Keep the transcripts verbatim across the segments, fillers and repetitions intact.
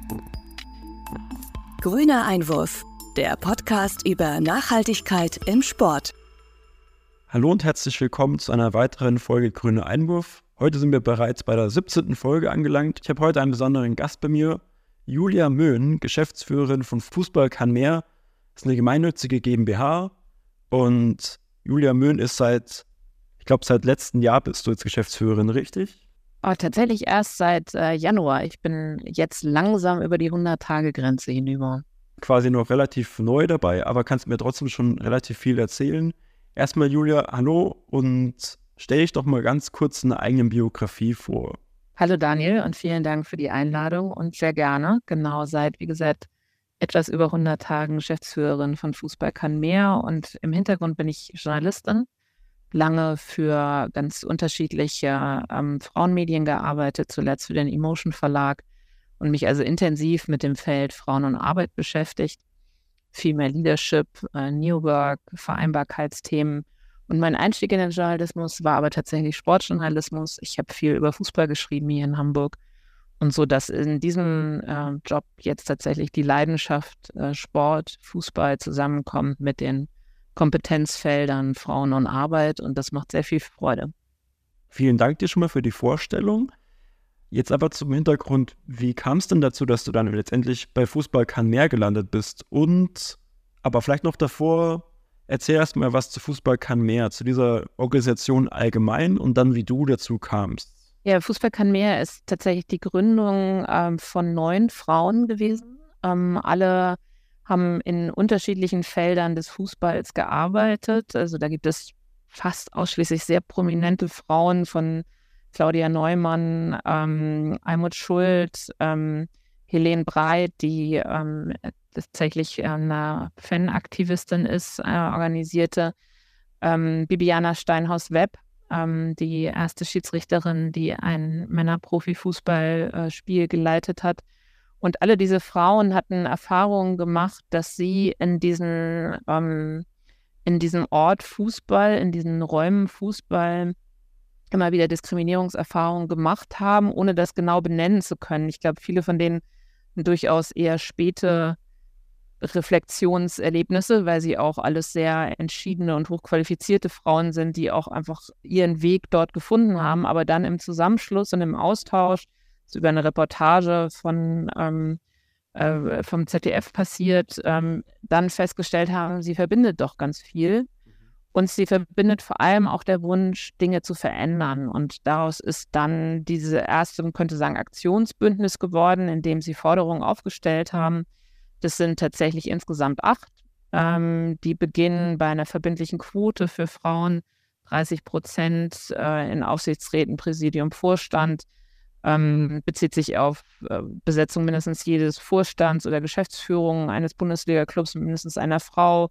Grüner Einwurf, der Podcast über Nachhaltigkeit im Sport. Hallo und herzlich willkommen zu einer weiteren Folge Grüner Einwurf. Heute sind wir bereits bei der siebzehnten Folge angelangt. Ich habe heute einen besonderen Gast bei mir, Julia Möhn, Geschäftsführerin von Fußball kann mehr. Das ist eine gemeinnützige GmbH und Julia Möhn ist seit, ich glaube seit letztem Jahr bist du jetzt Geschäftsführerin, richtig? Oh, tatsächlich erst seit äh, Januar. Ich bin jetzt langsam über die hundert-Tage-Grenze hinüber. Quasi noch relativ neu dabei, aber kannst mir trotzdem schon relativ viel erzählen. Erstmal Julia, hallo und stell dich doch mal ganz kurz eine eigene Biografie vor. Hallo Daniel und vielen Dank für die Einladung und sehr gerne. Genau, seit, wie gesagt, etwas über hundert Tagen Geschäftsführerin von Fußball kann mehr und im Hintergrund bin ich Journalistin. Lange für ganz unterschiedliche ähm, Frauenmedien gearbeitet, zuletzt für den Emotion Verlag und mich also intensiv mit dem Feld Frauen und Arbeit beschäftigt. Viel mehr Leadership, äh, New Work, Vereinbarkeitsthemen. Und mein Einstieg in den Journalismus war aber tatsächlich Sportjournalismus. Ich habe viel über Fußball geschrieben hier in Hamburg. Und so, dass in diesem äh, Job jetzt tatsächlich die Leidenschaft äh, Sport, Fußball zusammenkommt mit den Kompetenzfeldern Frauen und Arbeit. Und das macht sehr viel Freude. Vielen Dank dir schon mal für die Vorstellung. Jetzt aber zum Hintergrund, wie kam es denn dazu, dass du dann letztendlich bei Fußball kann mehr gelandet bist? Und, aber vielleicht noch davor, erzähl erst mal was zu Fußball kann mehr, zu dieser Organisation allgemein und dann, wie du dazu kamst. Ja, Fußball kann mehr ist tatsächlich die Gründung ähm, von neun Frauen gewesen. Ähm, alle haben in unterschiedlichen Feldern des Fußballs gearbeitet. Also da gibt es fast ausschließlich sehr prominente Frauen von Claudia Neumann, ähm, Almut Schuld, ähm, Helene Breit, die ähm, tatsächlich eine Fanaktivistin ist, äh, organisierte, ähm, Bibiana Steinhaus-Webb, ähm, die erste Schiedsrichterin, die ein Männer-Profi-Fußballspiel geleitet hat. Und alle diese Frauen hatten Erfahrungen gemacht, dass sie in diesen, ähm, in diesem Ort Fußball, in diesen Räumen Fußball immer wieder Diskriminierungserfahrungen gemacht haben, ohne das genau benennen zu können. Ich glaube, viele von denen durchaus eher späte Reflexionserlebnisse, weil sie auch alles sehr entschiedene und hochqualifizierte Frauen sind, die auch einfach ihren Weg dort gefunden haben, aber dann im Zusammenschluss und im Austausch, so über eine Reportage von ähm, äh, vom Z D F passiert, ähm, dann festgestellt haben, sie verbindet doch ganz viel. Und sie verbindet vor allem auch der Wunsch, Dinge zu verändern. Und daraus ist dann diese erste, man könnte sagen, Aktionsbündnis geworden, in dem sie Forderungen aufgestellt haben. Das sind tatsächlich insgesamt acht. Ähm, die beginnen bei einer verbindlichen Quote für Frauen, dreißig Prozent äh, in Aufsichtsräten, Präsidium, Vorstand. Ähm, bezieht sich auf äh, Besetzung mindestens jedes Vorstands- oder Geschäftsführung eines Bundesliga-Clubs mit mindestens einer Frau.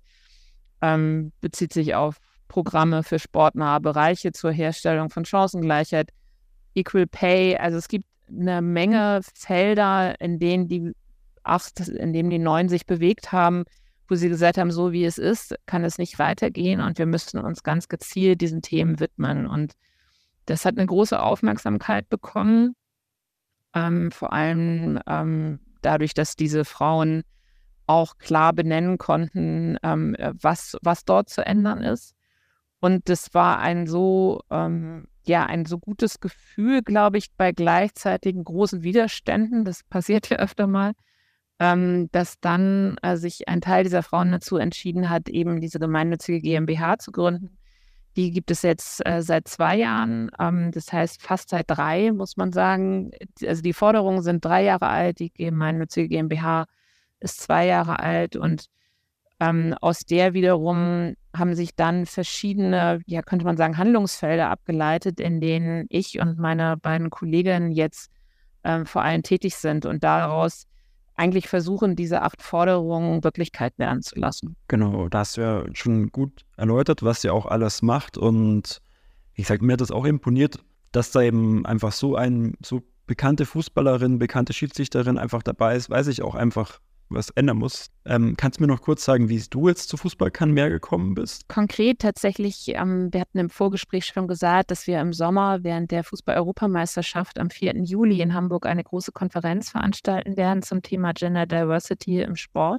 Ähm, bezieht sich auf Programme für sportnahe Bereiche zur Herstellung von Chancengleichheit, Equal Pay. Also es gibt eine Menge Felder, in denen die acht, in denen die neun sich bewegt haben, wo sie gesagt haben, so wie es ist, kann es nicht weitergehen und wir müssen uns ganz gezielt diesen Themen widmen. Und das hat eine große Aufmerksamkeit bekommen, ähm, vor allem ähm, dadurch, dass diese Frauen auch klar benennen konnten, ähm, was, was dort zu ändern ist. Und das war ein so, ähm, ja, ein so gutes Gefühl, glaube ich, bei gleichzeitigen großen Widerständen, das passiert ja öfter mal, ähm, dass dann äh, sich ein Teil dieser Frauen dazu entschieden hat, eben diese gemeinnützige GmbH zu gründen. Die gibt es jetzt äh, seit zwei Jahren, ähm, das heißt fast seit drei, muss man sagen. Also die Forderungen sind drei Jahre alt, die gemeinnützige GmbH ist zwei Jahre alt und ähm, aus der wiederum haben sich dann verschiedene, ja könnte man sagen, Handlungsfelder abgeleitet, in denen ich und meine beiden Kolleginnen jetzt ähm, vor allem tätig sind und daraus eigentlich versuchen, diese acht Forderungen Wirklichkeit werden zu lassen. Genau, da hast du ja schon gut erläutert, was ihr auch alles macht und ich sag, mir hat das auch imponiert, dass da eben einfach so ein, so bekannte Fußballerin, bekannte Schiedsrichterin einfach dabei ist, weiß ich auch einfach, was ändern muss. Ähm, kannst du mir noch kurz sagen, wie du jetzt zu Fußball kann mehr gekommen bist? Konkret tatsächlich, ähm, wir hatten im Vorgespräch schon gesagt, dass wir im Sommer während der Fußball-Europameisterschaft am vierten Juli in Hamburg eine große Konferenz veranstalten werden zum Thema Gender Diversity im Sport.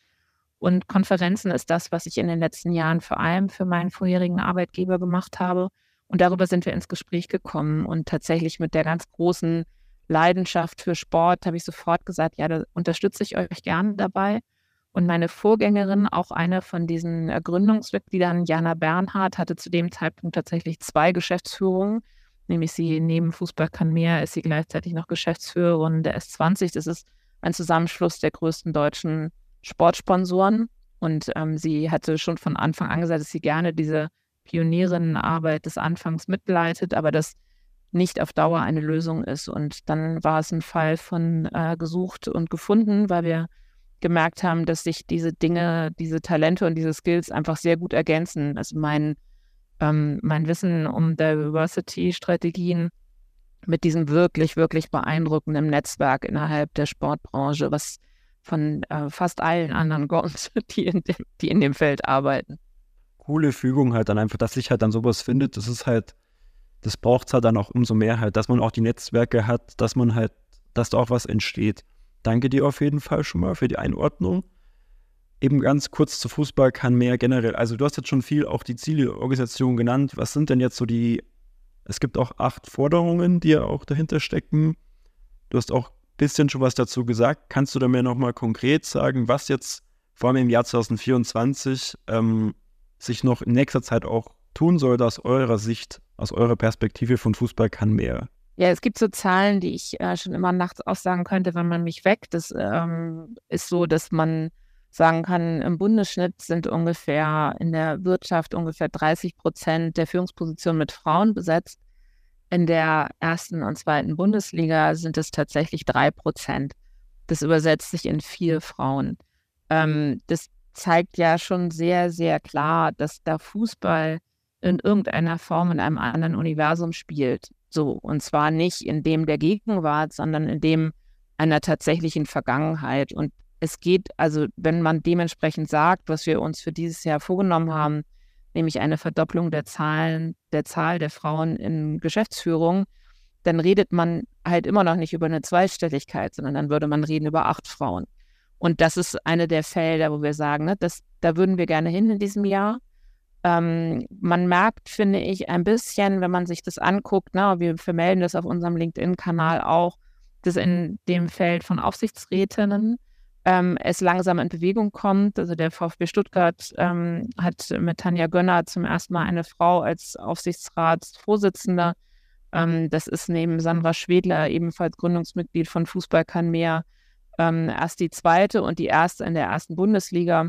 Und Konferenzen ist das, was ich in den letzten Jahren vor allem für meinen vorherigen Arbeitgeber gemacht habe. Und darüber sind wir ins Gespräch gekommen. Und tatsächlich mit der ganz großen Leidenschaft für Sport habe ich sofort gesagt, ja, da unterstütze ich euch gerne dabei. Und meine Vorgängerin, auch eine von diesen Gründungsmitgliedern, Jana Bernhard, hatte zu dem Zeitpunkt tatsächlich zwei Geschäftsführungen. Nämlich sie neben Fußball kann mehr, ist sie gleichzeitig noch Geschäftsführerin der S zwanzig. Das ist ein Zusammenschluss der größten deutschen Sportsponsoren. Und ähm, sie hatte schon von Anfang an gesagt, dass sie gerne diese Pionierinnenarbeit des Anfangs mitleitet, aber das nicht auf Dauer eine Lösung ist. Und dann war es ein Fall von äh, gesucht und gefunden, weil wir gemerkt haben, dass sich diese Dinge, diese Talente und diese Skills einfach sehr gut ergänzen. Also mein, ähm, mein Wissen um Diversity-Strategien mit diesem wirklich, wirklich beeindruckenden Netzwerk innerhalb der Sportbranche, was von äh, fast allen anderen kommt, die in dem, die in dem Feld arbeiten. Coole Fügung halt dann einfach, dass sich halt dann sowas findet, das ist halt, das braucht es halt dann auch umso mehr halt, dass man auch die Netzwerke hat, dass man halt, dass da auch was entsteht. Danke dir auf jeden Fall schon mal für die Einordnung. Eben ganz kurz zu Fußball kann mehr generell, also du hast jetzt schon viel auch die Ziele der Organisation genannt. Was sind denn jetzt so die, es gibt auch acht Forderungen, die ja auch dahinter stecken. Du hast auch ein bisschen schon was dazu gesagt. Kannst du da mir nochmal konkret sagen, was jetzt vor allem im Jahr zwanzig vierundzwanzig ähm, sich noch in nächster Zeit auch tun soll, aus eurer Sicht, aus eurer Perspektive von Fußball kann mehr? Ja, es gibt so Zahlen, die ich äh, schon immer nachts aussagen könnte, wenn man mich weckt. Das ähm, ist so, dass man sagen kann, im Bundesschnitt sind ungefähr in der Wirtschaft ungefähr dreißig Prozent der Führungspositionen mit Frauen besetzt. In der ersten und zweiten Bundesliga sind es tatsächlich drei Prozent. Das übersetzt sich in vier Frauen. Ähm, das zeigt ja schon sehr, sehr klar, dass da Fußball in irgendeiner Form in einem anderen Universum spielt. So, und zwar nicht in dem der Gegenwart, sondern in dem einer tatsächlichen Vergangenheit. Und es geht, also wenn man dementsprechend sagt, was wir uns für dieses Jahr vorgenommen haben, nämlich eine Verdopplung der Zahlen, der Zahl der Frauen in Geschäftsführung, dann redet man halt immer noch nicht über eine Zweistelligkeit, sondern dann würde man reden über acht Frauen. Und das ist eine der Felder, wo wir sagen, ne, das, da würden wir gerne hin in diesem Jahr. Ähm, man merkt, finde ich, ein bisschen, wenn man sich das anguckt, na, wir vermelden das auf unserem LinkedIn-Kanal auch, dass in dem Feld von Aufsichtsrätinnen ähm, es langsam in Bewegung kommt. Also der VfB Stuttgart ähm, hat mit Tanja Gönner zum ersten Mal eine Frau als Aufsichtsratsvorsitzende. Ähm, das ist neben Sandra Schwedler, ebenfalls Gründungsmitglied von Fußball kann mehr, ähm, erst die zweite und die erste in der ersten Bundesliga.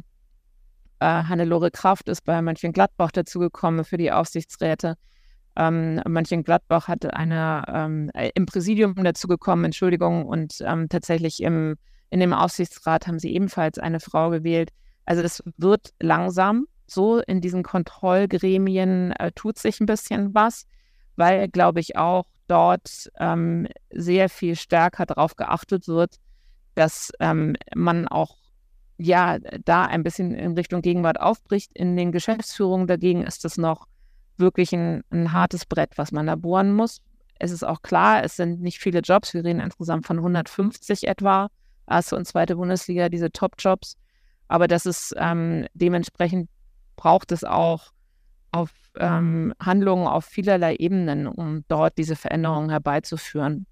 Äh, Hannelore Kraft ist bei Mönchengladbach dazugekommen für die Aufsichtsräte. Ähm, Mönchengladbach hatte eine ähm, im Präsidium dazugekommen, Entschuldigung, und ähm, tatsächlich im, in dem Aufsichtsrat haben sie ebenfalls eine Frau gewählt. Also das wird langsam so, in diesen Kontrollgremien äh, tut sich ein bisschen was, weil, glaube ich, auch dort ähm, sehr viel stärker darauf geachtet wird, dass ähm, man auch ja, da ein bisschen in Richtung Gegenwart aufbricht. In den Geschäftsführungen dagegen ist es noch wirklich ein, ein hartes Brett, was man da bohren muss. Es ist auch klar, es sind nicht viele Jobs. Wir reden insgesamt von hundertfünfzig etwa, erste und zweite Bundesliga, diese Top-Jobs. Aber das ist ähm, dementsprechend braucht es auch auf ähm, Handlungen auf vielerlei Ebenen, um dort diese Veränderungen herbeizuführen.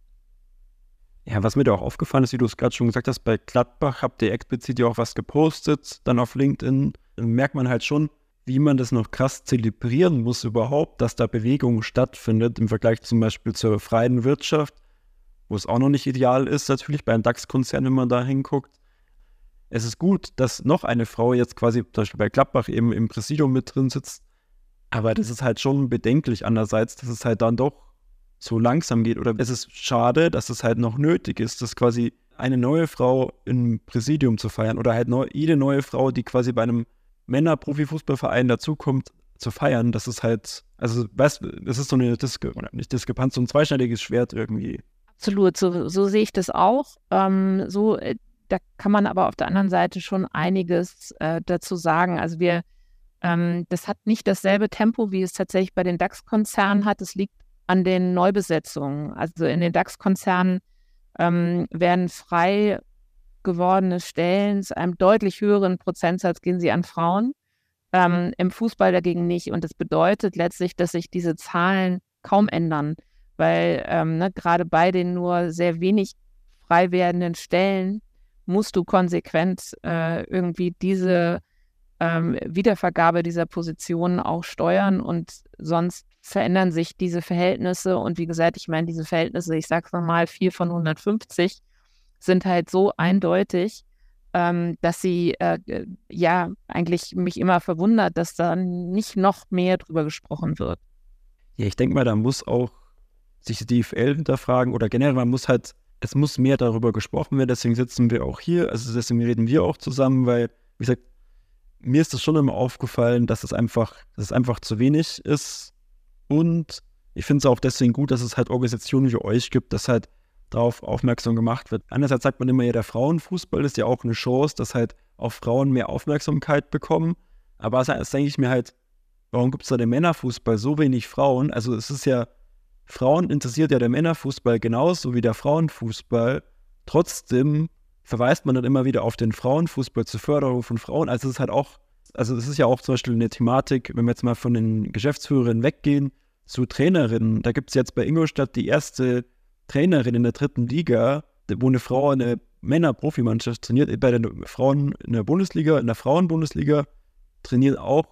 Ja, was mir da auch aufgefallen ist, wie du es gerade schon gesagt hast, bei Gladbach habt ihr explizit ja auch was gepostet, dann auf LinkedIn, dann merkt man halt schon, wie man das noch krass zelebrieren muss überhaupt, dass da Bewegung stattfindet im Vergleich zum Beispiel zur freien Wirtschaft, wo es auch noch nicht ideal ist, natürlich bei einem DAX-Konzern, wenn man da hinguckt. Es ist gut, dass noch eine Frau jetzt quasi zum Beispiel bei Gladbach eben im Präsidium mit drin sitzt, aber das ist halt schon bedenklich andererseits, dass es halt dann doch so langsam geht, oder es ist schade, dass es halt noch nötig ist, dass quasi eine neue Frau im Präsidium zu feiern oder halt neu, jede neue Frau, die quasi bei einem Männer-Profi-Fußballverein dazukommt, zu feiern, das ist halt, also weißt du, das ist so eine Diske, oder nicht Diskrepanz, so ein zweischneidiges Schwert irgendwie. Absolut, so, so sehe ich das auch. Ähm, so, da kann man aber auf der anderen Seite schon einiges äh, dazu sagen. Also wir, ähm, das hat nicht dasselbe Tempo, wie es tatsächlich bei den DAX-Konzernen hat. Es liegt an den Neubesetzungen. Also in den DAX-Konzernen ähm, werden frei gewordene Stellen zu einem deutlich höheren Prozentsatz gehen sie an Frauen. Ähm, im Fußball dagegen nicht. Und das bedeutet letztlich, dass sich diese Zahlen kaum ändern, weil ähm, ne, gerade bei den nur sehr wenig frei werdenden Stellen musst du konsequent äh, irgendwie diese ähm, Wiedervergabe dieser Positionen auch steuern und sonst verändern sich diese Verhältnisse. Und wie gesagt, ich meine, diese Verhältnisse, ich sage es nochmal, vier von hundertfünfzig sind halt so eindeutig, ähm, dass sie äh, ja eigentlich mich immer verwundert, dass da nicht noch mehr drüber gesprochen wird. Ja, ich denke mal, da muss auch sich die D F L hinterfragen oder generell, man muss halt, es muss mehr darüber gesprochen werden, deswegen sitzen wir auch hier, also deswegen reden wir auch zusammen, weil, wie gesagt, mir ist das schon immer aufgefallen, dass es einfach, dass es einfach zu wenig ist und ich finde es auch deswegen gut, dass es halt Organisationen wie euch gibt, dass halt darauf aufmerksam gemacht wird. Einerseits sagt man immer, ja, der Frauenfußball ist ja auch eine Chance, dass halt auch Frauen mehr Aufmerksamkeit bekommen, aber das denke ich mir halt, warum gibt es da den Männerfußball so wenig Frauen? Also es ist ja, Frauen interessiert ja der Männerfußball genauso wie der Frauenfußball. Trotzdem verweist man dann immer wieder auf den Frauenfußball zur Förderung von Frauen. Also es ist halt auch, also es ist ja auch zum Beispiel eine Thematik, wenn wir jetzt mal von den Geschäftsführerinnen weggehen, zu Trainerinnen. Da gibt es jetzt bei Ingolstadt die erste Trainerin in der dritten Liga, wo eine Frau eine Männer-Profimannschaft trainiert. Bei den Frauen in der Bundesliga, in der Frauenbundesliga trainieren auch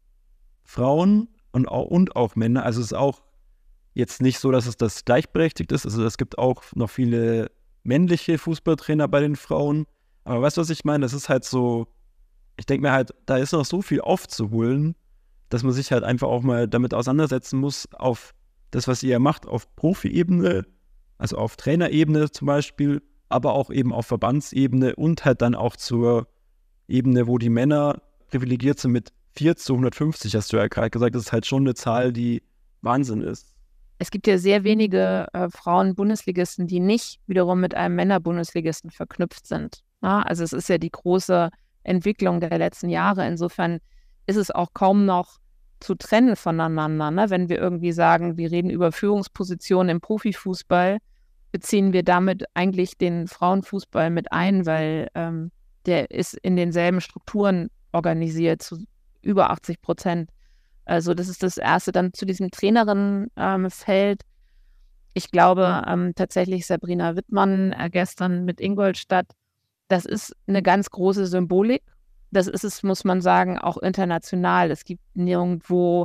Frauen und auch, und auch Männer. Also es ist auch jetzt nicht so, dass es das gleichberechtigt ist. Also es gibt auch noch viele männliche Fußballtrainer bei den Frauen. Aber weißt du, was ich meine? Das ist halt so, ich denke mir halt, da ist noch so viel aufzuholen, dass man sich halt einfach auch mal damit auseinandersetzen muss, auf das, was ihr macht, auf Profi-Ebene, also auf Trainerebene zum Beispiel, aber auch eben auf Verbandsebene und halt dann auch zur Ebene, wo die Männer privilegiert sind mit vier zu hundertfünfzig, hast du ja gerade gesagt. Das ist halt schon eine Zahl, die Wahnsinn ist. Es gibt ja sehr wenige äh, Frauen-Bundesligisten, die nicht wiederum mit einem Männer-Bundesligisten verknüpft sind. Ja, also es ist ja die große Entwicklung der letzten Jahre. Insofern ist es auch kaum noch zu trennen voneinander. Ne? Wenn wir irgendwie sagen, wir reden über Führungspositionen im Profifußball, beziehen wir damit eigentlich den Frauenfußball mit ein, weil ähm, der ist in denselben Strukturen organisiert, zu über achtzig Prozent. Also das ist das Erste. Dann zu diesem Trainerinnenfeld. Ähm, ich glaube ähm, tatsächlich Sabrina Wittmann äh, gestern mit Ingolstadt, das ist eine ganz große Symbolik. Das ist es, muss man sagen, auch international. Es gibt nirgendwo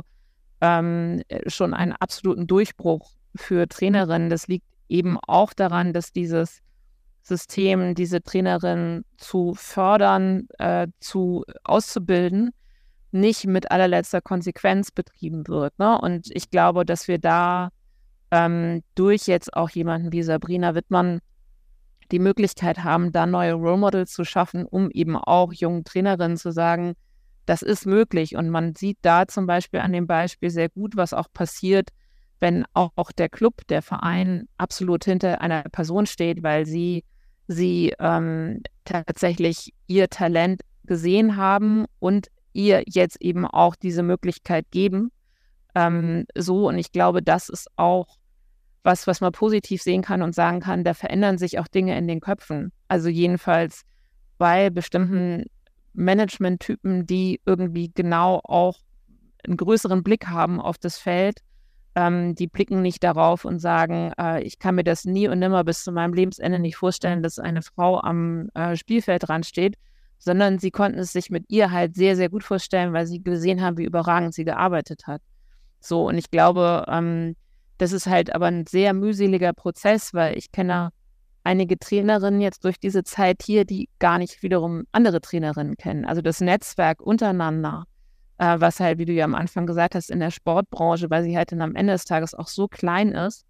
ähm, schon einen absoluten Durchbruch für Trainerinnen. Das liegt eben auch daran, dass dieses System, diese Trainerinnen zu fördern, äh, zu auszubilden, nicht mit allerletzter Konsequenz betrieben wird. Ne? Und ich glaube, dass wir da ähm, durch jetzt auch jemanden wie Sabrina Wittmann die Möglichkeit haben, da neue Role Models zu schaffen, um eben auch jungen Trainerinnen zu sagen, das ist möglich. Und man sieht da zum Beispiel an dem Beispiel sehr gut, was auch passiert, wenn auch, auch der Club, der Verein absolut hinter einer Person steht, weil sie, sie ähm, tatsächlich ihr Talent gesehen haben und ihr jetzt eben auch diese Möglichkeit geben. Ähm, so, und ich glaube, das ist auch was, was man positiv sehen kann und sagen kann, da verändern sich auch Dinge in den Köpfen. Also jedenfalls bei bestimmten Management-Typen, die irgendwie genau auch einen größeren Blick haben auf das Feld. Ähm, die blicken nicht darauf und sagen, äh, ich kann mir das nie und nimmer bis zu meinem Lebensende nicht vorstellen, dass eine Frau am äh, Spielfeld dran steht, sondern sie konnten es sich mit ihr halt sehr, sehr gut vorstellen, weil sie gesehen haben, wie überragend sie gearbeitet hat. So, und ich glaube, ähm, das ist halt aber ein sehr mühseliger Prozess, weil ich kenne einige Trainerinnen jetzt durch diese Zeit hier, die gar nicht wiederum andere Trainerinnen kennen. Also das Netzwerk untereinander, äh, was halt, wie du ja am Anfang gesagt hast, in der Sportbranche, weil sie halt dann am Ende des Tages auch so klein ist,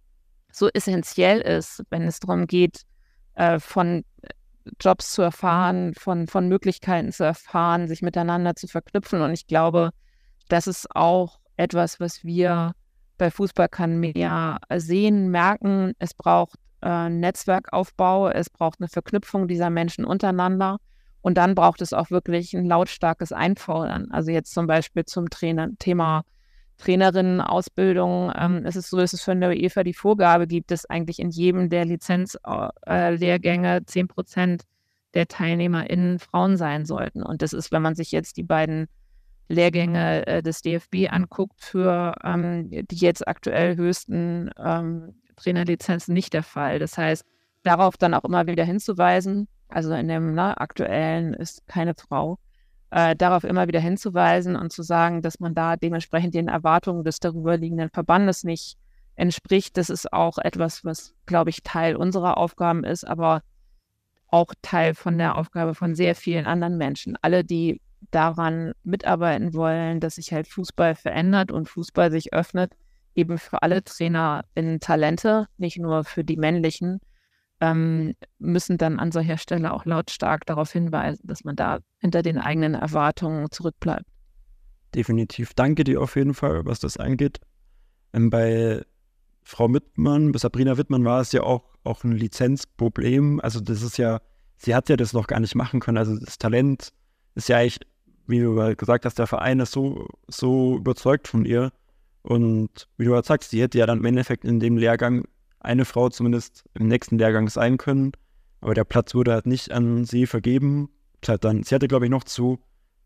so essentiell ist, wenn es darum geht, äh, von Jobs zu erfahren, von, von Möglichkeiten zu erfahren, sich miteinander zu verknüpfen. Und ich glaube, das ist auch etwas, was wir bei Fußball kann mehr sehen, merken. Es braucht äh, Netzwerkaufbau, es braucht eine Verknüpfung dieser Menschen untereinander und dann braucht es auch wirklich ein lautstarkes Einfordern. Also jetzt zum Beispiel zum Trainer, Thema Trainerinnenausbildung. Ähm, es ist so, dass es von der UEFA die Vorgabe gibt, dass eigentlich in jedem der Lizenzlehrgänge zehn Prozent der TeilnehmerInnen Frauen sein sollten. Und das ist, wenn man sich jetzt die beiden Lehrgänge äh, des D F B anguckt, für ähm, die jetzt aktuell höchsten ähm, Trainerlizenzen nicht der Fall. Das heißt, darauf dann auch immer wieder hinzuweisen, also in dem na, aktuellen ist keine Frau, äh, darauf immer wieder hinzuweisen und zu sagen, dass man da dementsprechend den Erwartungen des darüberliegenden Verbandes nicht entspricht. Das ist auch etwas, was, glaube ich, Teil unserer Aufgaben ist, aber auch Teil von der Aufgabe von sehr vielen anderen Menschen. Alle, die daran mitarbeiten wollen, dass sich halt Fußball verändert und Fußball sich öffnet, eben für alle Trainer in Talente, nicht nur für die männlichen, ähm, müssen dann an solcher Stelle auch lautstark darauf hinweisen, dass man da hinter den eigenen Erwartungen zurückbleibt. Definitiv. Danke dir auf jeden Fall, was das angeht. Ähm, bei Frau Wittmann, bei Sabrina Wittmann war es ja auch, auch ein Lizenzproblem. Also das ist ja, sie hat ja das noch gar nicht machen können. Also das Talent ist ja eigentlich, wie du gesagt hast, der Verein ist so, so überzeugt von ihr. Und wie du halt sagst, die hätte ja dann im Endeffekt in dem Lehrgang eine Frau zumindest im nächsten Lehrgang sein können. Aber der Platz wurde halt nicht an sie vergeben. Sie, hat dann, sie hatte, glaube ich, noch zu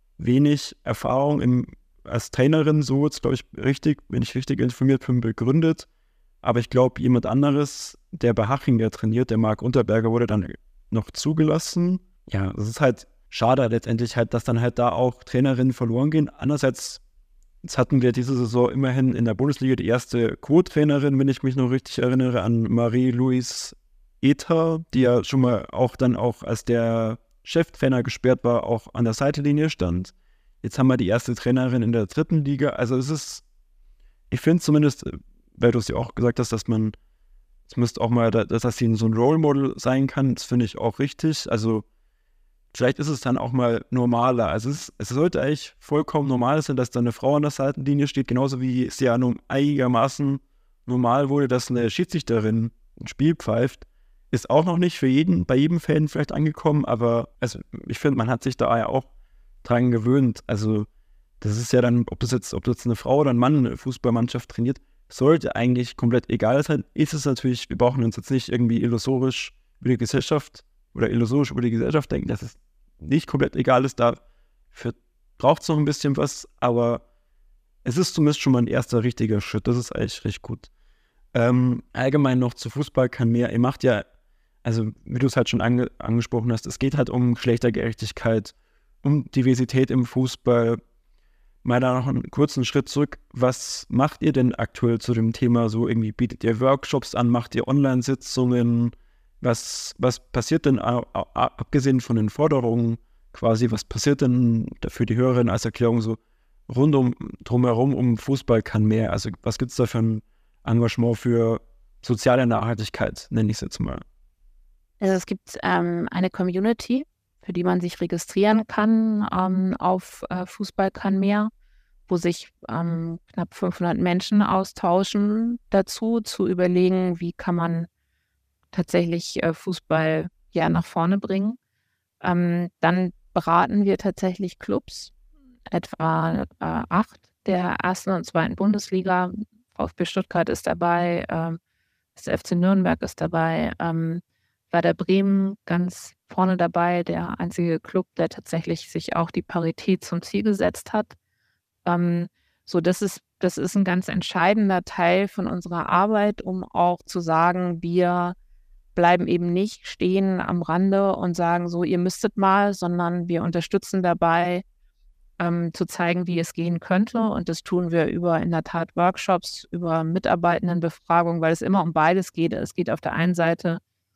wenig Erfahrung im, als Trainerin, so jetzt, glaube ich, richtig, wenn ich richtig informiert bin, begründet. Aber ich glaube, jemand anderes, der bei Haching ja trainiert, der Marc Unterberger, wurde dann noch zugelassen. Ja, das ist halt schade letztendlich halt, dass dann halt da auch Trainerinnen verloren gehen. Andererseits, jetzt hatten wir diese Saison immerhin in der Bundesliga die erste Co-Trainerin, wenn ich mich noch richtig erinnere, an Marie-Louise Ether, die ja schon mal auch dann auch, als der Cheftrainer gesperrt war, auch an der Seitenlinie stand. Jetzt haben wir die erste Trainerin in der dritten Liga. Also es ist, ich finde zumindest, weil du es ja auch gesagt hast, dass man, es müsste auch mal, dass, dass sie so ein Role Model sein kann, das finde ich auch richtig. Also vielleicht ist es dann auch mal normaler. Also es, es sollte eigentlich vollkommen normal sein, dass da eine Frau an der Seitenlinie steht, genauso wie es ja nun einigermaßen normal wurde, dass eine Schiedsrichterin ein Spiel pfeift. Ist auch noch nicht für jeden, bei jedem Fan vielleicht angekommen, aber also ich finde, man hat sich da ja auch dran gewöhnt. Also das ist ja dann, ob das jetzt, ob das jetzt eine Frau oder ein Mann eine Fußballmannschaft trainiert, sollte eigentlich komplett egal sein. Ist es natürlich, wir brauchen uns jetzt nicht irgendwie illusorisch über die Gesellschaft oder illusorisch über die Gesellschaft denken, dass es nicht komplett egal ist. Dafür braucht es noch ein bisschen was, aber es ist zumindest schon mal ein erster richtiger Schritt. Das ist eigentlich recht gut. Ähm, allgemein noch zu Fußball kann mehr. Ihr macht ja, also wie du es halt schon ange- angesprochen hast, es geht halt um Geschlechtergerechtigkeit, um Diversität im Fußball. Mal da noch einen kurzen Schritt zurück. Was macht ihr denn aktuell zu dem Thema? So irgendwie bietet ihr Workshops an, macht ihr Online-Sitzungen? Was, was passiert denn, a- a- abgesehen von den Forderungen quasi, was passiert denn für die Hörerinnen als Erklärung so rund um, drumherum um Fußball kann mehr? Also was gibt es da für ein Engagement für soziale Nachhaltigkeit, nenne ich es jetzt mal? Also es gibt ähm, eine Community, für die man sich registrieren kann ähm, auf äh, Fußball kann mehr, wo sich ähm, knapp fünfhundert Menschen austauschen dazu, zu überlegen, wie kann man tatsächlich äh, Fußball ja nach vorne bringen. Ähm, dann beraten wir tatsächlich Clubs, etwa äh, acht der ersten und zweiten Bundesliga. VfB Stuttgart ist dabei, ähm, das F C Nürnberg ist dabei, ähm, Werder Bremen ganz vorne dabei, der einzige Club, der tatsächlich sich auch die Parität zum Ziel gesetzt hat. Ähm, so, das ist, das ist ein ganz entscheidender Teil von unserer Arbeit, um auch zu sagen, wir bleiben eben nicht stehen am Rande und sagen so, ihr müsstet mal, sondern wir unterstützen dabei, ähm, zu zeigen, wie es gehen könnte. Und das tun wir über in der Tat Workshops, über Mitarbeitendenbefragungen, weil es immer um beides geht. Es geht auf der einen Seite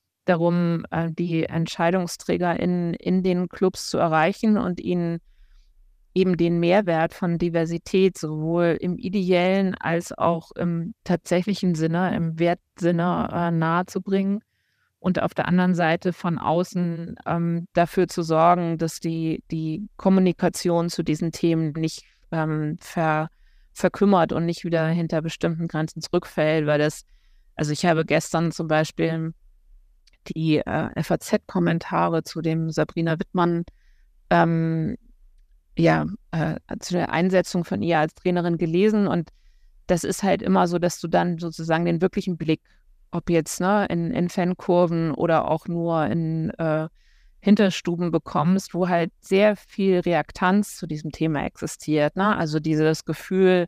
darum, äh, die Entscheidungsträger in, in den Clubs zu erreichen und ihnen eben den Mehrwert von Diversität sowohl im ideellen als auch im tatsächlichen Sinne, im Wertsinne äh, nahezubringen. Und auf der anderen Seite von außen ähm, dafür zu sorgen, dass die, die Kommunikation zu diesen Themen nicht ähm, ver, verkümmert und nicht wieder hinter bestimmten Grenzen zurückfällt, weil das, also ich habe gestern zum Beispiel die äh, F A Z-Kommentare zu dem Sabrina Wittmann, ähm, ja, äh, zu der Einsetzung von ihr als Trainerin gelesen. Und das ist halt immer so, dass du dann sozusagen den wirklichen Blick, ob jetzt ne, in, in Fankurven oder auch nur in äh, Hinterstuben bekommst, wo halt sehr viel Reaktanz zu diesem Thema existiert. Ne? Also dieses Gefühl,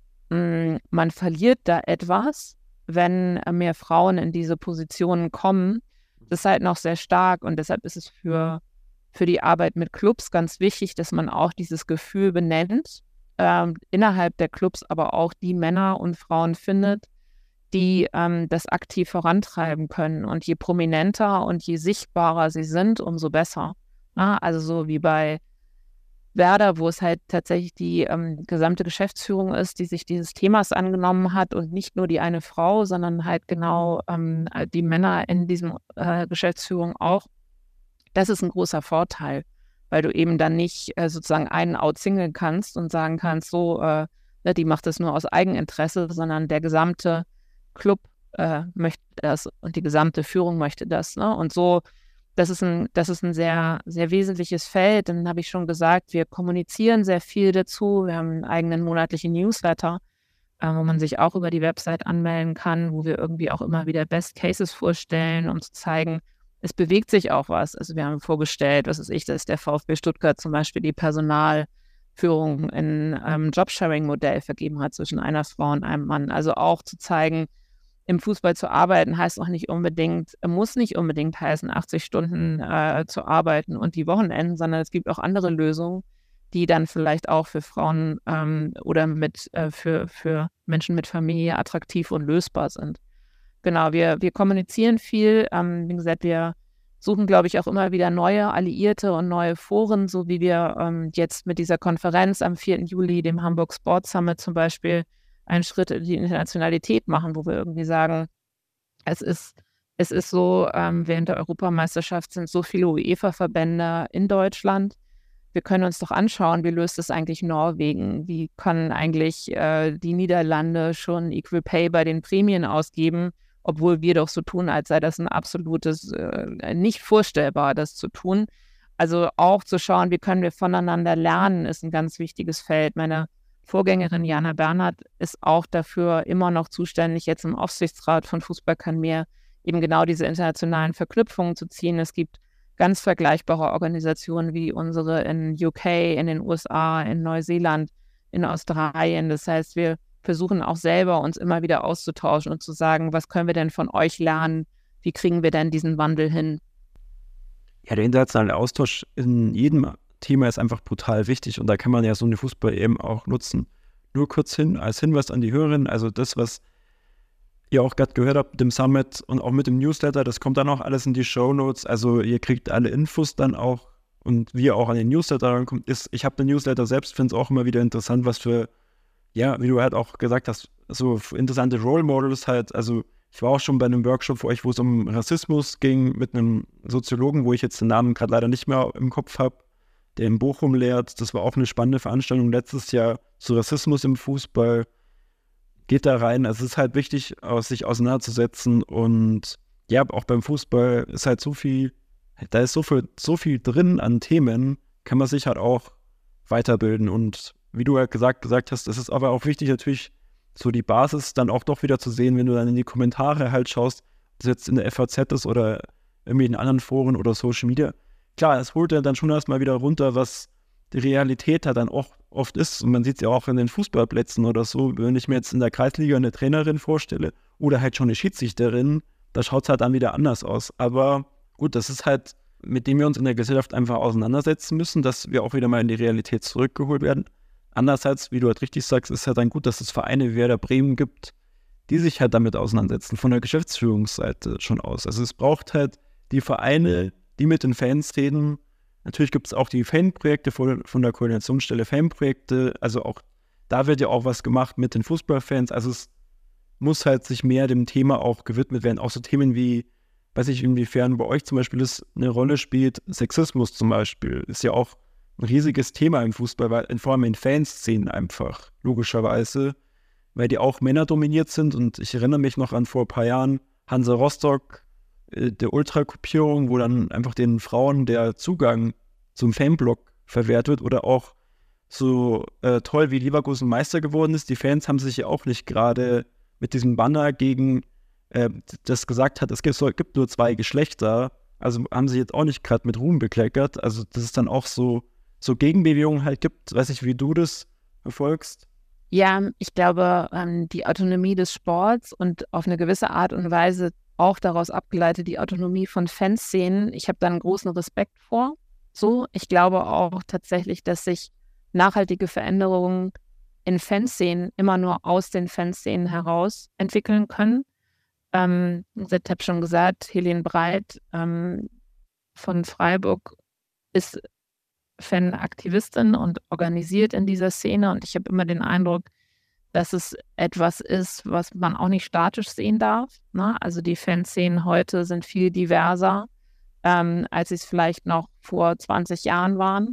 mh, man verliert da etwas, wenn mehr Frauen in diese Positionen kommen. Das ist halt noch sehr stark und deshalb ist es für, für die Arbeit mit Clubs ganz wichtig, dass man auch dieses Gefühl benennt, ähm, innerhalb der Clubs aber auch die Männer und Frauen findet, die ähm, das aktiv vorantreiben können. Und je prominenter und je sichtbarer sie sind, umso besser. Ja, also so wie bei Werder, wo es halt tatsächlich die ähm, gesamte Geschäftsführung ist, die sich dieses Themas angenommen hat und nicht nur die eine Frau, sondern halt genau ähm, die Männer in diesem äh, Geschäftsführung auch. Das ist ein großer Vorteil, weil du eben dann nicht äh, sozusagen einen outsingeln kannst und sagen kannst, so, äh, ne, die macht das nur aus Eigeninteresse, sondern der gesamte Club äh, möchte das und die gesamte Führung möchte das. Ne? Und so, das ist ein, das ist ein sehr, sehr wesentliches Feld. Dann habe ich schon gesagt, wir kommunizieren sehr viel dazu. Wir haben einen eigenen monatlichen Newsletter, äh, wo man sich auch über die Website anmelden kann, wo wir irgendwie auch immer wieder Best Cases vorstellen, um zu zeigen, es bewegt sich auch was. Also wir haben vorgestellt, was ist ich, dass der VfB Stuttgart zum Beispiel die Personalführung in einem Jobsharing-Modell vergeben hat zwischen einer Frau und einem Mann. Also auch zu zeigen, im Fußball zu arbeiten heißt auch nicht unbedingt, muss nicht unbedingt heißen, achtzig Stunden äh, zu arbeiten und die Wochenenden, sondern es gibt auch andere Lösungen, die dann vielleicht auch für Frauen ähm, oder mit, äh, für, für Menschen mit Familie attraktiv und lösbar sind. Genau, wir, wir kommunizieren viel. Ähm, wie gesagt, wir suchen, glaube ich, auch immer wieder neue Alliierte und neue Foren, so wie wir ähm, jetzt mit dieser Konferenz am vierten Juli, dem Hamburg Sports Summit zum Beispiel, einen Schritt in die Internationalität machen, wo wir irgendwie sagen, es ist, es ist so, ähm, während der Europameisterschaft sind so viele UEFA-Verbände in Deutschland. Wir können uns doch anschauen, wie löst es eigentlich Norwegen? Wie können eigentlich äh, die Niederlande schon Equal Pay bei den Prämien ausgeben, obwohl wir doch so tun, als sei das ein absolutes, äh, nicht vorstellbar, das zu tun. Also auch zu schauen, wie können wir voneinander lernen, ist ein ganz wichtiges Feld. Meine Vorgängerin Jana Bernhard ist auch dafür immer noch zuständig, jetzt im Aufsichtsrat von Fußball kann mehr eben genau diese internationalen Verknüpfungen zu ziehen. Es gibt ganz vergleichbare Organisationen wie unsere in U K, in den U S A, in Neuseeland, in Australien. Das heißt, wir versuchen auch selber uns immer wieder auszutauschen und zu sagen, was können wir denn von euch lernen? Wie kriegen wir denn diesen Wandel hin? Ja, der internationale Austausch in jedem Thema ist einfach brutal wichtig und da kann man ja so eine Fußball eben auch nutzen. Nur kurz hin, als Hinweis an die Hörerinnen, also das, was ihr auch gerade gehört habt mit dem Summit und auch mit dem Newsletter, das kommt dann auch alles in die Shownotes, also ihr kriegt alle Infos dann auch und wie ihr auch an den Newsletter rankommt, ist, ich habe den Newsletter selbst, finde es auch immer wieder interessant, was für, ja, wie du halt auch gesagt hast, so interessante Role Models halt, also ich war auch schon bei einem Workshop für euch, wo es um Rassismus ging, mit einem Soziologen, wo ich jetzt den Namen gerade leider nicht mehr im Kopf habe, der in Bochum lehrt. Das war auch eine spannende Veranstaltung letztes Jahr zu Rassismus im Fußball. Geht da rein. Also es ist halt wichtig, sich auseinanderzusetzen und ja, auch beim Fußball ist halt so viel, da ist so viel, so viel drin an Themen, kann man sich halt auch weiterbilden und wie du halt gesagt, gesagt hast, es ist aber auch wichtig natürlich, so die Basis dann auch doch wieder zu sehen, wenn du dann in die Kommentare halt schaust, ob es jetzt in der F A Z ist oder irgendwie in anderen Foren oder Social Media. Klar, es holt dann schon erstmal wieder runter, was die Realität halt dann auch oft ist. Und man sieht es ja auch in den Fußballplätzen oder so, wenn ich mir jetzt in der Kreisliga eine Trainerin vorstelle oder halt schon eine Schiedsrichterin, da schaut es halt dann wieder anders aus. Aber gut, das ist halt, mit dem wir uns in der Gesellschaft einfach auseinandersetzen müssen, dass wir auch wieder mal in die Realität zurückgeholt werden. Andererseits, wie du halt richtig sagst, ist halt dann gut, dass es Vereine wie Werder Bremen gibt, die sich halt damit auseinandersetzen, von der Geschäftsführungsseite schon aus. Also es braucht halt die Vereine, die mit den Fans reden. Natürlich gibt es auch die Fanprojekte von, von der Koordinationsstelle Fanprojekte. Also auch da wird ja auch was gemacht mit den Fußballfans. Also es muss halt sich mehr dem Thema auch gewidmet werden. Auch so Themen wie, weiß ich, inwiefern bei euch zum Beispiel das eine Rolle spielt, Sexismus zum Beispiel, ist ja auch ein riesiges Thema im Fußball, weil vor allem in Fanszenen einfach, logischerweise, weil die auch männerdominiert sind. Und ich erinnere mich noch an vor ein paar Jahren, Hansa Rostock, äh, der Ultrakopierung, wo dann einfach den Frauen der Zugang zum Fanblock verwehrt wird oder auch so äh, toll wie Leverkusen Meister geworden ist. Die Fans haben sich ja auch nicht gerade mit diesem Banner gegen äh, das gesagt hat, es gibt, es gibt nur zwei Geschlechter, also haben sie jetzt auch nicht gerade mit Ruhm bekleckert. Also dass es dann auch so, so Gegenbewegungen halt gibt. Weiß nicht, wie du das verfolgst. Ja, ich glaube, ähm, die Autonomie des Sports und auf eine gewisse Art und Weise auch daraus abgeleitet die Autonomie von Fanszenen. Ich habe da einen großen Respekt vor. So, ich glaube auch tatsächlich, dass sich nachhaltige Veränderungen in Fanszenen immer nur aus den Fanszenen heraus entwickeln können. Ähm, ich habe schon gesagt, Helene Breit ähm, von Freiburg ist Fanaktivistin und organisiert in dieser Szene und ich habe immer den Eindruck, dass es etwas ist, was man auch nicht statisch sehen darf. Ne? Also die Fanszenen heute sind viel diverser, ähm, als sie es vielleicht noch vor zwanzig Jahren waren.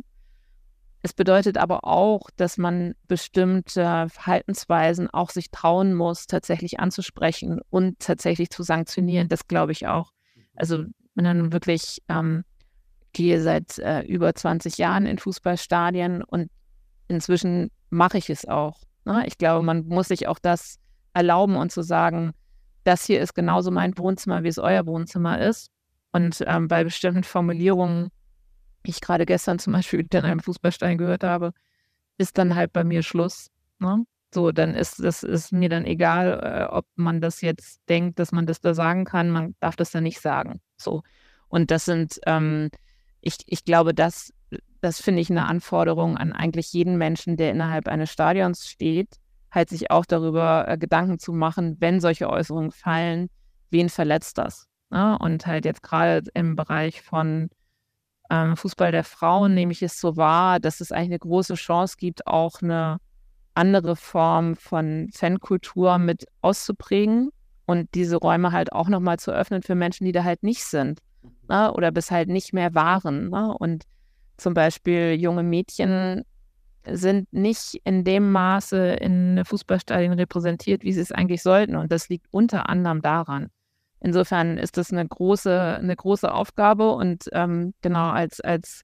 Es bedeutet aber auch, dass man bestimmte Verhaltensweisen auch sich trauen muss, tatsächlich anzusprechen und tatsächlich zu sanktionieren. Das glaube ich auch. Also wenn dann wirklich ähm, gehe seit äh, über zwanzig Jahren in Fußballstadien und inzwischen mache ich es auch. Ne? Ich glaube, man muss sich auch das erlauben und zu sagen, das hier ist genauso mein Wohnzimmer, wie es euer Wohnzimmer ist. Und ähm, bei bestimmten Formulierungen, die ich gerade gestern zum Beispiel in einem Fußballstadion gehört habe, ist dann halt bei mir Schluss. Ne? So, dann ist das ist mir dann egal, äh, ob man das jetzt denkt, dass man das da sagen kann. Man darf das da nicht sagen. So. Und das sind ähm, Ich, ich glaube, das, das finde ich eine Anforderung an eigentlich jeden Menschen, der innerhalb eines Stadions steht, halt sich auch darüber äh, Gedanken zu machen, wenn solche Äußerungen fallen, wen verletzt das? Ne? Und halt jetzt gerade im Bereich von ähm, Fußball der Frauen nehme ich es so wahr, dass es eigentlich eine große Chance gibt, auch eine andere Form von Fankultur mit auszuprägen und diese Räume halt auch nochmal zu öffnen für Menschen, die da halt nicht sind. Ne, oder bis halt nicht mehr waren. Ne? Und zum Beispiel junge Mädchen sind nicht in dem Maße in Fußballstadien repräsentiert, wie sie es eigentlich sollten. Und das liegt unter anderem daran. Insofern ist das eine große, eine große Aufgabe. Und ähm, genau als, als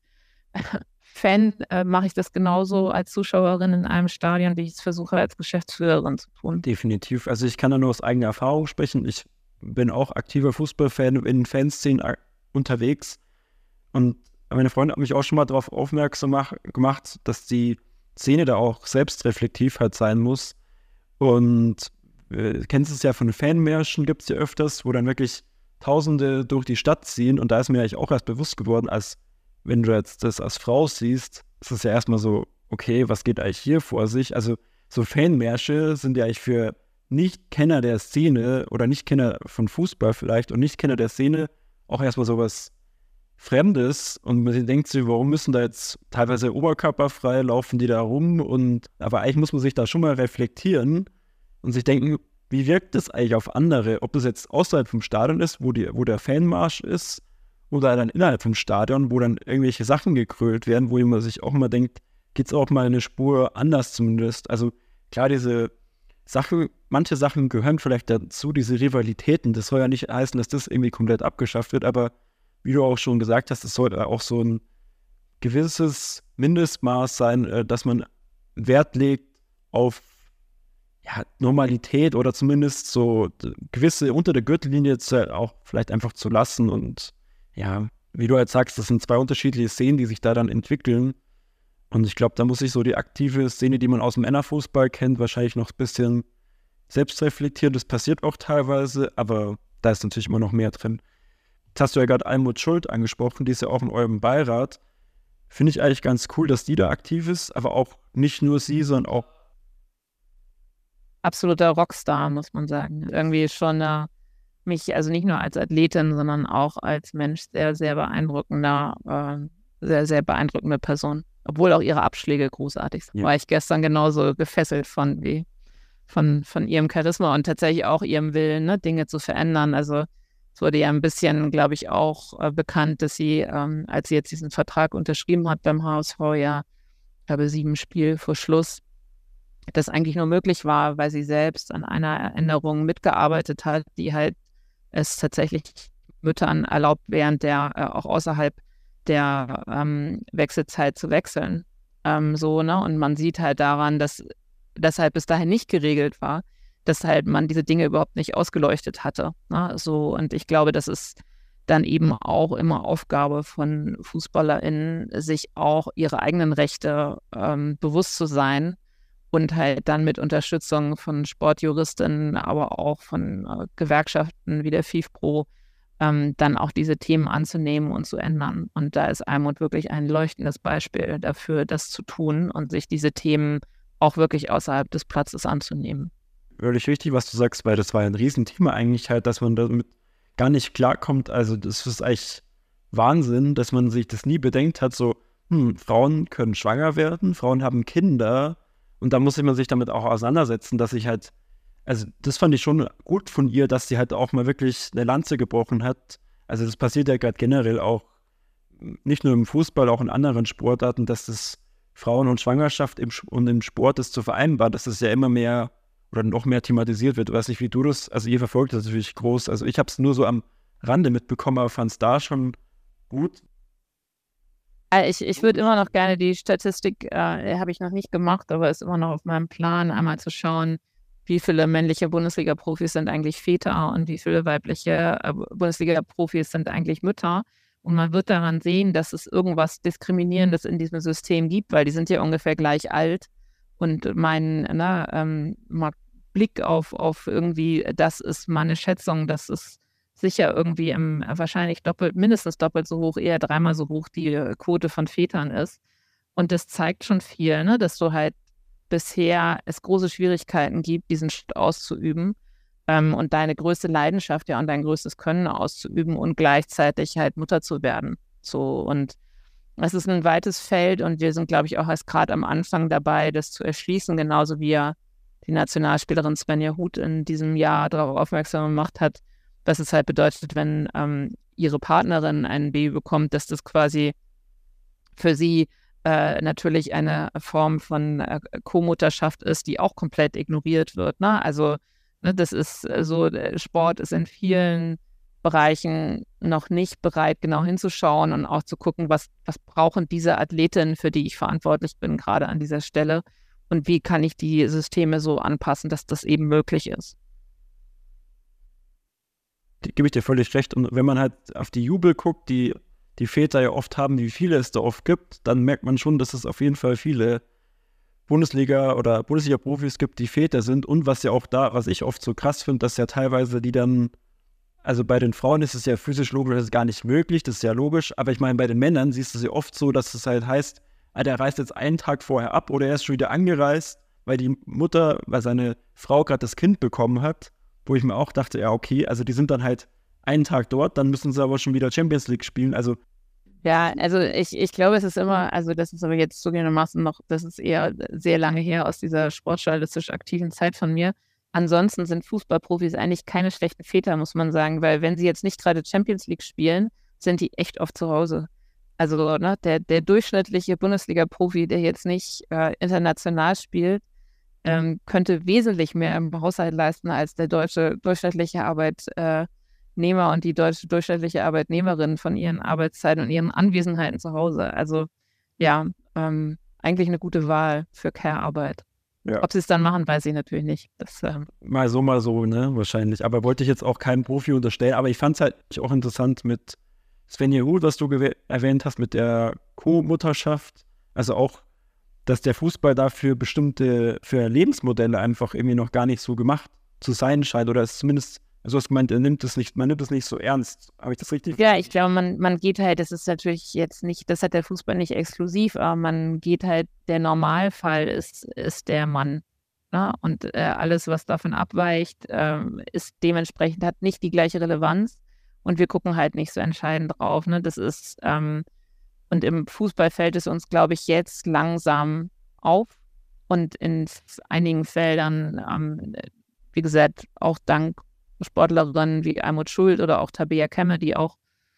Fan äh, mache ich das genauso als Zuschauerin in einem Stadion, wie ich es versuche als Geschäftsführerin zu tun. Definitiv. Also ich kann da nur aus eigener Erfahrung sprechen. Ich bin auch aktiver Fußballfan in Fanszenen unterwegs und meine Freunde haben mich auch schon mal darauf aufmerksam mach, gemacht, dass die Szene da auch selbstreflektiv halt sein muss und äh, kennst es ja von Fanmärschen, gibt es ja öfters, wo dann wirklich Tausende durch die Stadt ziehen und da ist mir eigentlich auch erst bewusst geworden, als wenn du jetzt das als Frau siehst, ist es ja erstmal so, okay, was geht eigentlich hier vor sich? Also so Fanmärsche sind ja eigentlich für Nicht-Kenner der Szene oder Nicht-Kenner von Fußball vielleicht und Nicht-Kenner der Szene auch erstmal sowas Fremdes und man denkt sich, warum müssen da jetzt teilweise oberkörperfrei laufen die da rum und aber eigentlich muss man sich da schon mal reflektieren und sich denken, wie wirkt das eigentlich auf andere, ob das jetzt außerhalb vom Stadion ist, wo, die, wo der Fanmarsch ist oder dann innerhalb vom Stadion, wo dann irgendwelche Sachen gekrölt werden, wo man sich auch mal denkt, geht's auch mal eine Spur anders zumindest. Also klar, diese Sachen, manche Sachen gehören vielleicht dazu, diese Rivalitäten. Das soll ja nicht heißen, dass das irgendwie komplett abgeschafft wird, aber wie du auch schon gesagt hast, es sollte auch so ein gewisses Mindestmaß sein, dass man Wert legt auf ja, Normalität oder zumindest so gewisse unter der Gürtellinie jetzt auch vielleicht einfach zu lassen. Und ja, wie du halt sagst, das sind zwei unterschiedliche Szenen, die sich da dann entwickeln. Und ich glaube, da muss sich so die aktive Szene, die man aus dem Männerfußball kennt, wahrscheinlich noch ein bisschen selbst reflektieren. Das passiert auch teilweise, aber da ist natürlich immer noch mehr drin. Jetzt hast du ja gerade Almut Schuld angesprochen, die ist ja auch in eurem Beirat. Finde ich eigentlich ganz cool, dass die da aktiv ist, aber auch nicht nur sie, sondern auch absoluter Rockstar, muss man sagen. Irgendwie schon äh, mich, also nicht nur als Athletin, sondern auch als Mensch sehr, sehr beeindruckender, äh, sehr, sehr beeindruckende Person. Obwohl auch ihre Abschläge großartig sind. Ja. War ich gestern genauso gefesselt von wie von, von ihrem Charisma und tatsächlich auch ihrem Willen, ne, Dinge zu verändern. Also es wurde ja ein bisschen, glaube ich, auch äh, bekannt, dass sie, ähm, als sie jetzt diesen Vertrag unterschrieben hat beim H S V, ja, ich glaube, sieben Spiele vor Schluss, das eigentlich nur möglich war, weil sie selbst an einer Änderung mitgearbeitet hat, die halt es tatsächlich Müttern erlaubt, während der äh, auch außerhalb der ähm, Wechselzeit zu wechseln. Ähm, so, ne? Und man sieht halt daran, dass das halt bis dahin nicht geregelt war, dass halt man diese Dinge überhaupt nicht ausgeleuchtet hatte. Ne? So, und ich glaube, das ist dann eben auch immer Aufgabe von FußballerInnen, sich auch ihre eigenen Rechte ähm, bewusst zu sein und halt dann mit Unterstützung von Sportjuristinnen, aber auch von äh, Gewerkschaften wie der FIFPro ähm, dann auch diese Themen anzunehmen und zu ändern. Und da ist Almut wirklich ein leuchtendes Beispiel dafür, das zu tun und sich diese Themen auch wirklich außerhalb des Platzes anzunehmen. Wirklich wichtig, was du sagst, weil das war ein Riesenthema eigentlich halt, dass man damit gar nicht klarkommt. Also das ist eigentlich Wahnsinn, dass man sich das nie bedenkt hat, so, hm, Frauen können schwanger werden, Frauen haben Kinder und da muss man sich damit auch auseinandersetzen, dass ich halt, also das fand ich schon gut von ihr, dass sie halt auch mal wirklich eine Lanze gebrochen hat. Also das passiert ja gerade generell auch, nicht nur im Fußball, auch in anderen Sportarten, dass das Frauen und Schwangerschaft im, und im Sport ist zu vereinbaren, dass es ja immer mehr oder noch mehr thematisiert wird. Ich weiß nicht, wie du das, also ihr verfolgt das natürlich groß, also ich habe es nur so am Rande mitbekommen, aber fand es da schon gut. Ich, ich würde immer noch gerne die Statistik, äh, habe ich noch nicht gemacht, aber ist immer noch auf meinem Plan, einmal zu schauen, wie viele männliche Bundesliga-Profis sind eigentlich Väter und wie viele weibliche äh, Bundesliga-Profis sind eigentlich Mütter. Und man wird daran sehen, dass es irgendwas Diskriminierendes in diesem System gibt, weil die sind ja ungefähr gleich alt. Und mein na, ähm, Blick auf, auf irgendwie, das ist meine Schätzung, dass es sicher irgendwie im, wahrscheinlich doppelt, mindestens doppelt so hoch, eher dreimal so hoch die Quote von Vätern ist. Und das zeigt schon viel, ne, dass du halt bisher es große Schwierigkeiten gibt, diesen Schritt auszuüben ähm, und deine größte Leidenschaft ja und dein größtes Können auszuüben und gleichzeitig halt Mutter zu werden. So, und es ist ein weites Feld und wir sind, glaube ich, auch erst gerade am Anfang dabei, das zu erschließen, genauso wie ja die Nationalspielerin Svenja Huth in diesem Jahr darauf aufmerksam gemacht hat, was es halt bedeutet, wenn ähm, ihre Partnerin ein Baby bekommt, dass das quasi für sie äh, natürlich eine Form von äh, Co-Mutterschaft ist, die auch komplett ignoriert wird. Ne? Also ne, das ist so, Sport ist in vielen Bereichen noch nicht bereit, genau hinzuschauen und auch zu gucken, was, was brauchen diese Athletinnen, für die ich verantwortlich bin, gerade an dieser Stelle, und wie kann ich die Systeme so anpassen, dass das eben möglich ist. Die, gebe ich dir völlig recht. Und wenn man halt auf die Jubel guckt, die die Väter ja oft haben, wie viele es da oft gibt, dann merkt man schon, dass es auf jeden Fall viele Bundesliga- oder Bundesliga-Profis gibt, die Väter sind. Und was ja auch da, was ich oft so krass finde, dass ja teilweise die dann, also bei den Frauen ist es ja physisch logisch, das ist gar nicht möglich, das ist ja logisch. Aber ich meine, bei den Männern siehst du es ja oft so, dass es halt heißt, ah, der reist jetzt einen Tag vorher ab oder er ist schon wieder angereist, weil die Mutter, weil seine Frau gerade das Kind bekommen hat, wo ich mir auch dachte, ja okay, also die sind dann halt einen Tag dort, dann müssen sie aber schon wieder Champions League spielen, also ja, also ich, ich glaube, es ist immer, also das ist aber jetzt zugegebenermaßen noch, das ist eher sehr lange her aus dieser sportjournalistisch aktiven Zeit von mir. Ansonsten sind Fußballprofis eigentlich keine schlechten Väter, muss man sagen, weil wenn sie jetzt nicht gerade Champions League spielen, sind die echt oft zu Hause. Also ne, der, der durchschnittliche Bundesliga-Profi, der jetzt nicht äh, international spielt, ähm, könnte wesentlich mehr im Haushalt leisten als der deutsche durchschnittliche Arbeitnehmer und die deutsche durchschnittliche Arbeitnehmerin von ihren Arbeitszeiten und ihren Anwesenheiten zu Hause. Also ja, ähm, eigentlich eine gute Wahl für Care-Arbeit. Ja. Ob sie es dann machen, weiß ich natürlich nicht. Das, ähm mal so, mal so, ne, wahrscheinlich. Aber wollte ich jetzt auch keinem Profi unterstellen. Aber ich fand es halt auch interessant mit Svenja Huth, was du erwähnt hast, mit der Co-Mutterschaft. Also auch, dass der Fußball dafür bestimmte, für Lebensmodelle einfach irgendwie noch gar nicht so gemacht zu sein scheint. Oder es zumindest, also hast du gemeint, er nimmt es nicht, man nimmt es nicht so ernst. Habe ich das richtig? Ja, ich glaube, man, man geht halt, das ist natürlich jetzt nicht, das hat der Fußball nicht exklusiv, aber man geht halt, der Normalfall ist, ist der Mann. Ne? Und äh, alles, was davon abweicht, äh, ist dementsprechend, hat nicht die gleiche Relevanz. Und wir gucken halt nicht so entscheidend drauf. Ne? Das ist, ähm, und im Fußball fällt es uns, glaube ich, jetzt langsam auf. Und in einigen Feldern, ähm, wie gesagt, auch dank Sportlerinnen wie Almut Schuld oder auch Tabea Kemme, die auch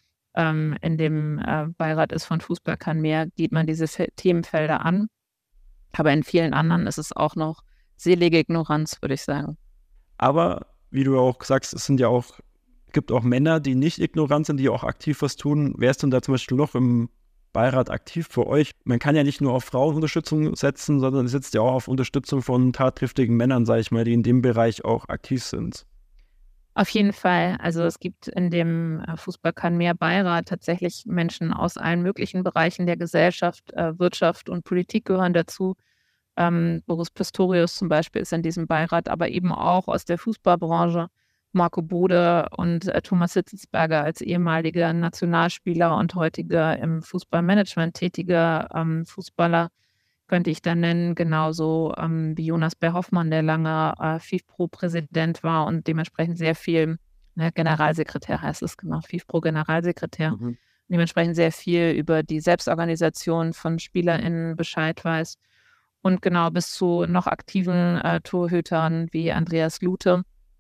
ähm, in dem äh, Beirat ist von Fußball kann mehr, geht man diese Fe- Themenfelder an. Aber in vielen anderen ist es auch noch selige Ignoranz, würde ich sagen. Aber, wie du auch sagst, es sind ja auch gibt auch Männer, die nicht ignorant sind, die auch aktiv was tun. Wer ist denn da zum Beispiel noch im Beirat aktiv für euch? Man kann ja nicht nur auf Frauenunterstützung setzen, sondern es setzt ja auch auf Unterstützung von tatkräftigen Männern, sage ich mal, die in dem Bereich auch aktiv sind. Auf jeden Fall. Also es gibt in dem Fußball kann mehr Beirat tatsächlich Menschen aus allen möglichen Bereichen der Gesellschaft, äh, Wirtschaft und Politik gehören dazu. Ähm, Boris Pistorius zum Beispiel ist in diesem Beirat, aber eben auch aus der Fußballbranche. Marco Bode und äh, Thomas Hitzelsberger als ehemaliger Nationalspieler und heutiger im Fußballmanagement tätiger ähm, Fußballer könnte ich da nennen, genauso ähm, wie Jonas Bär-Hoffmann, der lange äh, FIFPro-Präsident war und dementsprechend sehr viel, ne, Generalsekretär heißt es, genau, FIFPro-Generalsekretär, Mhm. dementsprechend sehr viel über die Selbstorganisation von SpielerInnen Bescheid weiß. Und genau bis zu noch aktiven äh, Torhütern wie Andreas Lute,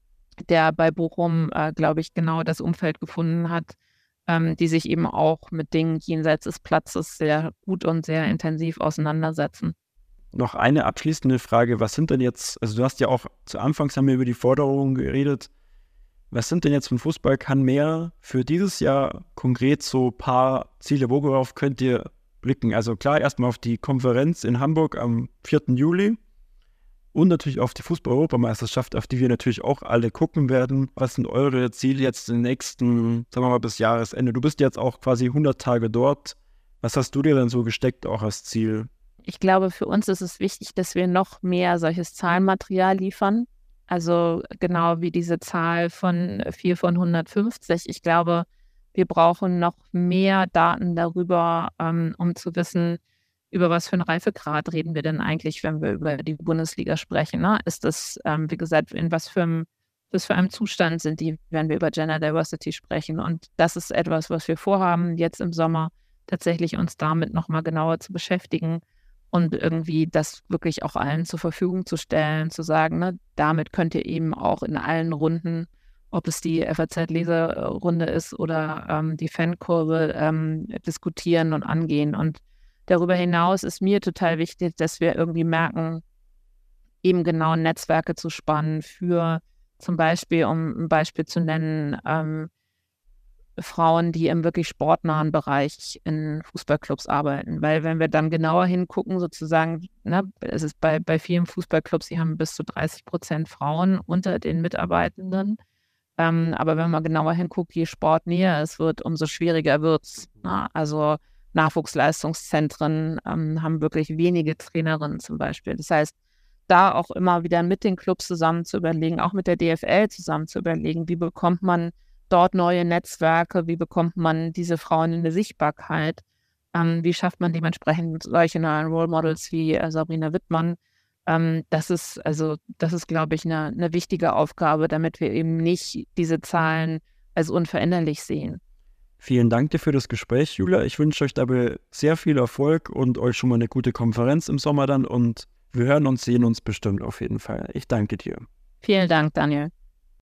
der bei Bochum, äh, glaube ich, genau das Umfeld gefunden hat, ähm, die sich eben auch mit Dingen jenseits des Platzes sehr gut und sehr intensiv auseinandersetzen. Noch eine abschließende Frage, was sind denn jetzt, also du hast ja auch zu Anfangs haben wir über die Forderungen geredet, was sind denn jetzt von Fußball kann mehr für dieses Jahr konkret so ein paar Ziele, worauf könnt ihr blicken? Also klar, erstmal auf die Konferenz in Hamburg am vierten Juli und natürlich auf die Fußball-Europameisterschaft, auf die wir natürlich auch alle gucken werden. Was sind eure Ziele jetzt in den nächsten, sagen wir mal, bis Jahresende? Du bist jetzt auch quasi hundert Tage dort. Was hast du dir denn so gesteckt, auch als Ziel? Ich glaube, für uns ist es wichtig, dass wir noch mehr solches Zahlenmaterial liefern. Also genau wie diese Zahl von vier von hundertfünfzig. Ich glaube, wir brauchen noch mehr Daten darüber, ähm, um zu wissen, über was für einen Reifegrad reden wir denn eigentlich, wenn wir über die Bundesliga sprechen. Ne? Ist das, ähm, wie gesagt, in was für einem, was für einem Zustand sind die, wenn wir über Gender Diversity sprechen? Und das ist etwas, was wir vorhaben, jetzt im Sommer tatsächlich uns damit nochmal genauer zu beschäftigen und irgendwie das wirklich auch allen zur Verfügung zu stellen, zu sagen, ne, damit könnt ihr eben auch in allen Runden, ob es die F A Z-Leserunde ist oder ähm, die Fankurve, ähm, diskutieren und angehen. Und darüber hinaus ist mir total wichtig, dass wir irgendwie merken, eben genau Netzwerke zu spannen für zum Beispiel, um ein Beispiel zu nennen, ähm, Frauen, die im wirklich sportnahen Bereich in Fußballclubs arbeiten. Weil wenn wir dann genauer hingucken, sozusagen, ne, es ist bei, bei vielen Fußballclubs, die haben bis zu dreißig Prozent Frauen unter den Mitarbeitenden. Ähm, aber wenn man genauer hinguckt, je sportnäher es wird, umso schwieriger wird es. Ne? Also Nachwuchsleistungszentren ähm, haben wirklich wenige Trainerinnen zum Beispiel. Das heißt, da auch immer wieder mit den Clubs zusammen zu überlegen, auch mit der D F L zusammen zu überlegen, wie bekommt man dort neue Netzwerke, wie bekommt man diese Frauen in eine Sichtbarkeit, ähm, wie schafft man dementsprechend solche neuen Role Models wie äh, Sabrina Wittmann. Ähm, das ist also, das ist, glaube ich, eine, eine wichtige Aufgabe, damit wir eben nicht diese Zahlen als unveränderlich sehen. Vielen Dank dir für das Gespräch, Julia. Ich wünsche euch dabei sehr viel Erfolg und euch schon mal eine gute Konferenz im Sommer dann und wir hören und sehen uns bestimmt auf jeden Fall. Ich danke dir. Vielen Dank, Daniel.